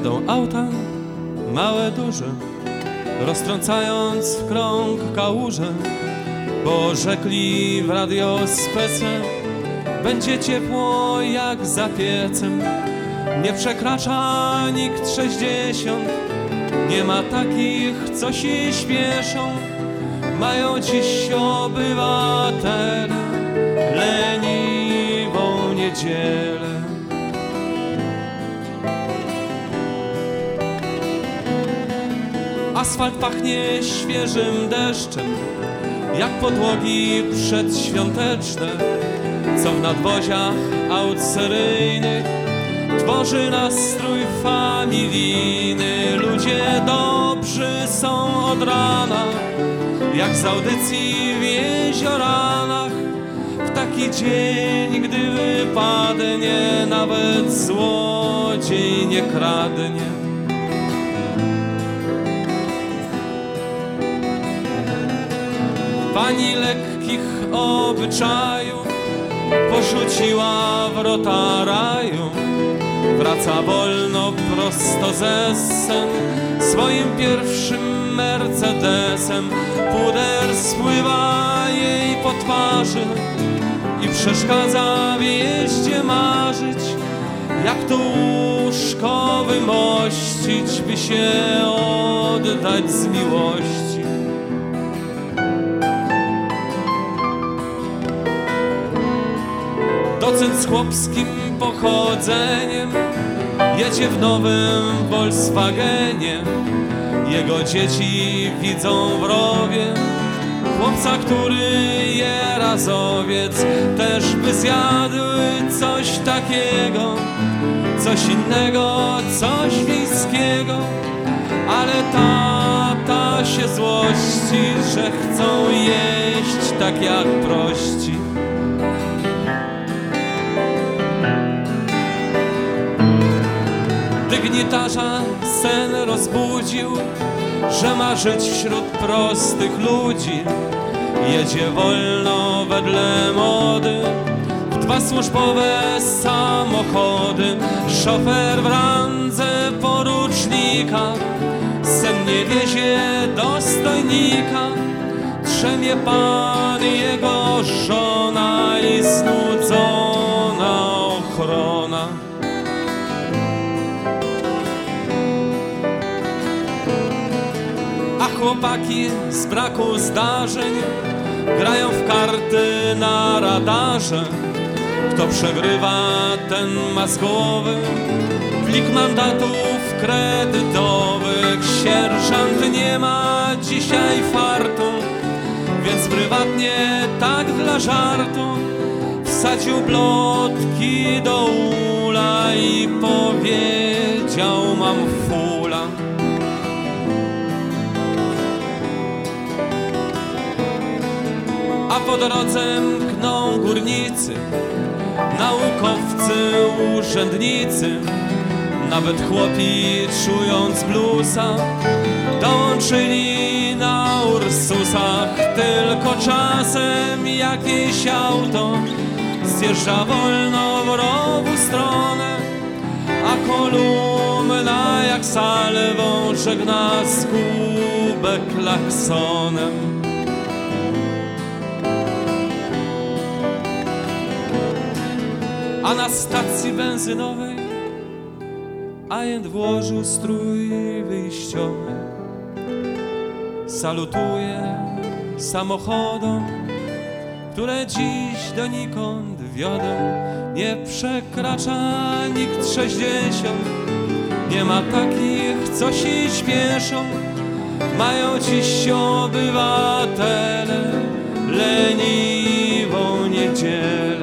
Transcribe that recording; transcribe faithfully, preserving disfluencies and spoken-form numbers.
Jadą auta, małe, duże, roztrącając w krąg kałuże, bo rzekli w radio spece, będzie ciepło jak za piecem. Nie przekracza nikt sześćdziesiąt, nie ma takich, co się śpieszą. Mają dziś obywatele leniwą niedzielę. Asfalt pachnie świeżym deszczem, jak podłogi przedświąteczne, co w nadwoziach aut seryjnych tworzy nastrój familijny. Ludzie dobrzy są od rana, jak z audycji w Jezioranach. W taki dzień, gdy wypadnie, nawet złodziej nie kradnie. Pani lekkich obyczajów porzuciła wrota raju. Wraca wolno prosto ze sen swoim pierwszym Mercedesem. Puder spływa jej po twarzy i przeszkadza w jeździe marzyć, jak to łóżko wymościć, by się oddać z miłości. Docent z chłopskim pochodzeniem jedzie w nowym Volkswagenie. Jego dzieci widzą w rowie chłopca, który je razowiec. Też by zjadły coś takiego, coś innego, coś wiejskiego. Ale tata się złości, że chcą jeść tak jak prości. Dygnitarza sen rozbudził, że ma żyć wśród prostych ludzi. Jedzie wolno wedle mody w dwa służbowe samochody. Szofer w randze porucznika sen nie wiezie dostojnika. Trzemie pan, jego żona i znudzona ochrona. Chłopaki z braku zdarzeń grają w karty na radarze. Kto przegrywa, ten ma z głowy plik mandatów kredytowych. Sierżant nie ma dzisiaj fartu, więc prywatnie, tak dla żartu, wsadził plotki do ula i powiedział: mam fula. A po drodze mkną górnicy, naukowcy, urzędnicy. Nawet chłopi, czując bluesa, dołączyli na Ursusach. Tylko czasem jakieś auto zjeżdża wolno w lewą stronę, a kolumna jak salwą żegna zgubę klaksonem. A na stacji benzynowej agent włożył strój wyjściowy. Salutuje samochodom, które dziś donikąd wiodą. Nie przekracza nikt sześćdziesiąt, nie ma takich, co się śpieszą. Mają dziś obywatele leniwą niedzielę.